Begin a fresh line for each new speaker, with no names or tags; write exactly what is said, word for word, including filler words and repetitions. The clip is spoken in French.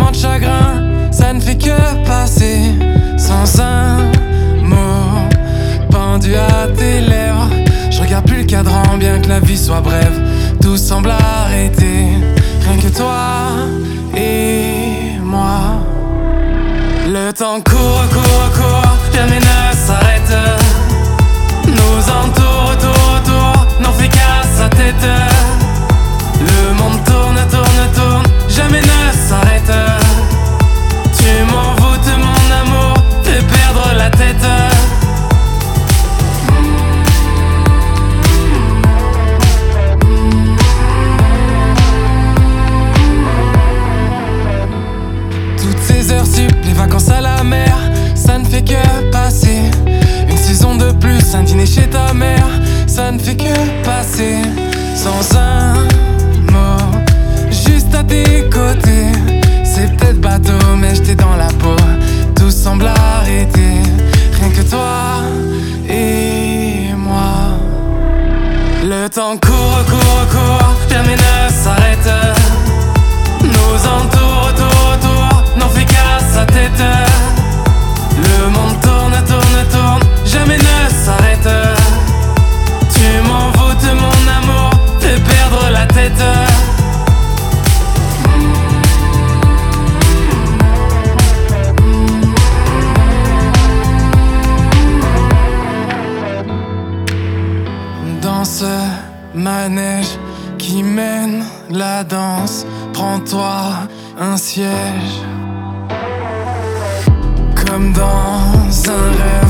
tellement de chagrin, ça ne fait que passer sans un mot pendu à tes lèvres. Je regarde plus le cadran, bien que la vie soit brève. Tout semble arrêter, rien que toi et moi. Le temps court, court, court, jamais ne s'arrête. Nous entoure, tour, tour, n'en fait qu'à sa tête. Le monde tourne, tourne, tourne, jamais ne s'arrête. Tu m'envoûtes mon amour, fais perdre la tête. Toutes ces heures sup, les vacances à la mer, ça ne fait que passer. Une saison de plus, un dîner chez ta mère, ça ne fait que passer sans un mot, juste à tes côtés. C'est peut-être bateau, mais j'étais dans la peau. Tout semble arrêter, rien que toi et moi. Le temps court, court, court, jamais ne s'arrête. Nous entoure, tour, tour, n'en fait qu'à sa tête. Le monde tourne, tourne, tourne, jamais ne s'arrête. Tu m'envoûtes mon amour, fais perdre la tête. Dans ce manège qui mène la danse, prends-toi un siège. Comme dans un rêve,